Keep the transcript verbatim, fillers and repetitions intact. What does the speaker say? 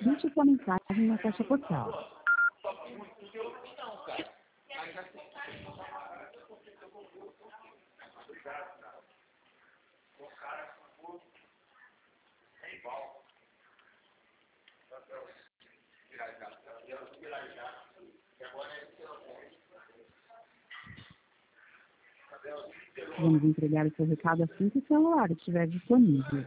Deixe sua mensagem na caixa postal. Vamos entregar o seu recado assim que o celular estiver disponível.